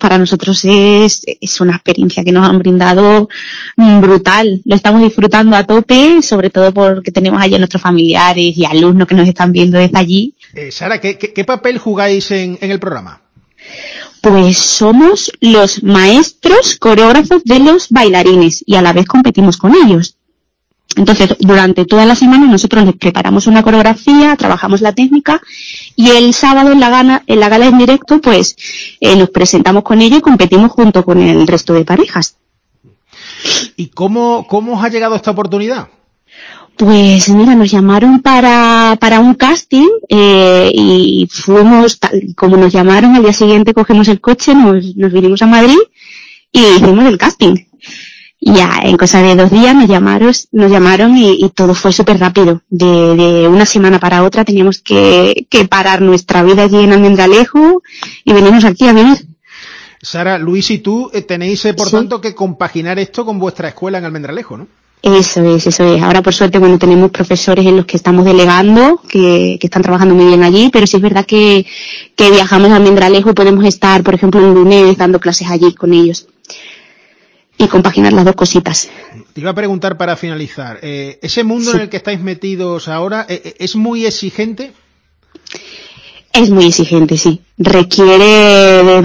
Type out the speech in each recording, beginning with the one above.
para nosotros es una experiencia que nos han brindado brutal. Lo estamos disfrutando a tope, sobre todo porque tenemos allí a nuestros familiares y alumnos que nos están viendo desde allí. Sara, ¿qué papel jugáis en el programa? Pues somos los maestros coreógrafos de los bailarines y a la vez competimos con ellos. Entonces, durante toda la semana nosotros les preparamos una coreografía, trabajamos la técnica y el sábado en la gala en directo, pues nos presentamos con ellos y competimos junto con el resto de parejas. ¿Y cómo os ha llegado esta oportunidad? Pues mira, nos llamaron para un casting y fuimos, como nos llamaron, al día siguiente cogimos el coche, nos vinimos a Madrid y hicimos el casting. Y ya en cosa de 2 días nos llamaron y todo fue súper rápido. De una semana para otra teníamos que parar nuestra vida allí en Almendralejo y venimos aquí a vivir. Sara, Luis y tú tenéis, por tanto, que compaginar esto con vuestra escuela en Almendralejo, ¿no? Eso es. Ahora, por suerte, bueno, tenemos profesores en los que estamos delegando, que están trabajando muy bien allí, pero sí es verdad que viajamos a Almendralejo y podemos estar, por ejemplo, en lunes dando clases allí con ellos. Y compaginar las dos cositas. Te iba a preguntar para finalizar, ¿ese mundo en el que estáis metidos ahora es muy exigente? Es muy exigente, sí. Requiere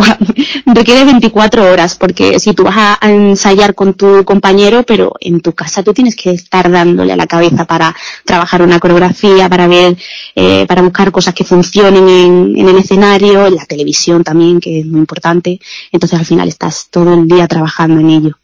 24 horas, porque si tú vas a ensayar con tu compañero, pero en tu casa tú tienes que estar dándole a la cabeza para trabajar una coreografía, para ver, para buscar cosas que funcionen en el escenario, en la televisión también, que es muy importante. Entonces al final estás todo el día trabajando en ello.